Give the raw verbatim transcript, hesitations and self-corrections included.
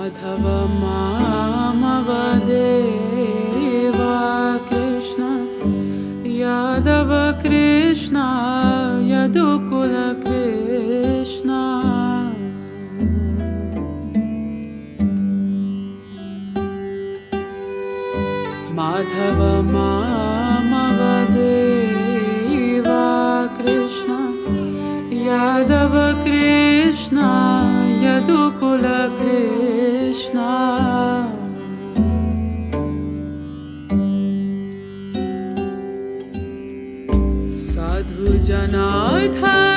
Madhav मामव Deva Krishna Yadav Krishna यदुकुल Krishna Madhav मामव Deva Krishna Yadav Krishna यदुकुल Krishna Sadhu Janardan